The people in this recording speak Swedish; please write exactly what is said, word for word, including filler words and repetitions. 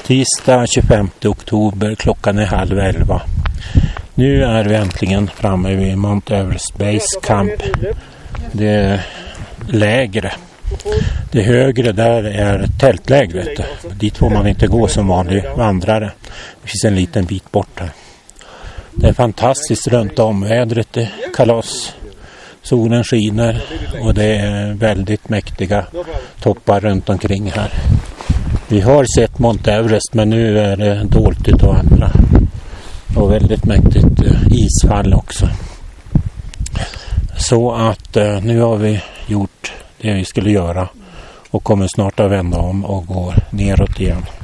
Tisdag tjugofemte oktober, klockan är halv elva. Nu är vi äntligen framme vid Mount Everest Base Camp. Det är lägre. Det högre där är tältlägret. Dit får man inte gå som vanlig vandrare. Det finns en liten bit bort här. Det är fantastiskt runt om. Vädret är kalas. Solen skiner och det är väldigt mäktiga toppar runt omkring här. Vi har sett Mount Everest, men nu är det dolt utav andra. Och väldigt mäktigt isfall också. Så att nu har vi gjort det vi skulle göra och kommer snart att vända om och gå neråt igen.